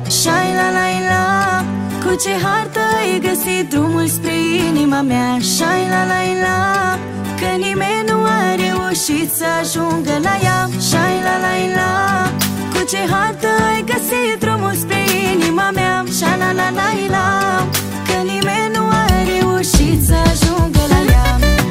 Shai la la la, cu ce hartă ai găsit drumul spre inima mea? Shai la la la, că nimeni nu a reușit să ajungă la ea. Shai la la la, cu ce hartă ai găsit drumul spre inima mea? Shai la la la, că nimeni nu a reușit să ajungă la ea.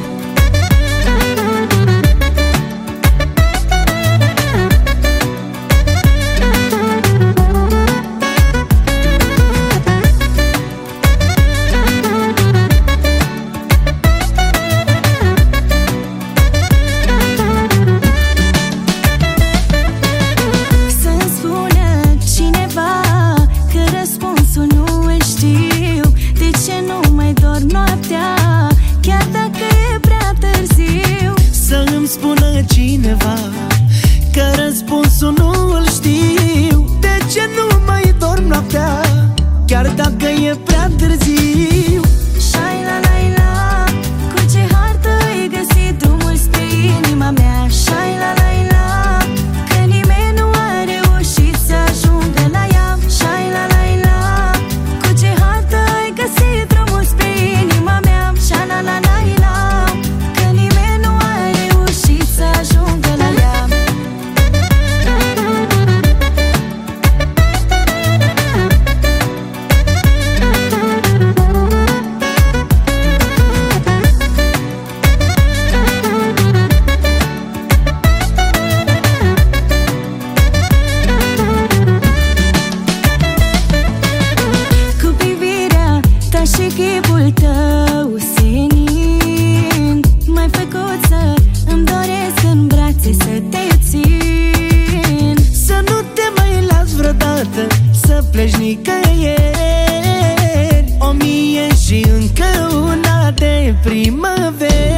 Cineva că răspunsul nu îl știu. De ce nu mai dorm noaptea, chiar dacă e prea târziu? Shai la la la, cu ce hartă ai găsit drumul spre inima mea? Shai la la la, că nimeni nu a reușit să ajungă la ea. Shai la la la, cu ce hartă ai găsit drumul spre inima mea? Shai la la la, că nimeni nu a reușit să ajungă la ea. Cu privirea ta și chipul tău senin, m-ai făcut să îmi doresc în brațe să te țin. Să nu te mai las vreodată să pleci nicăieri. 1000 și încă una de primăveri.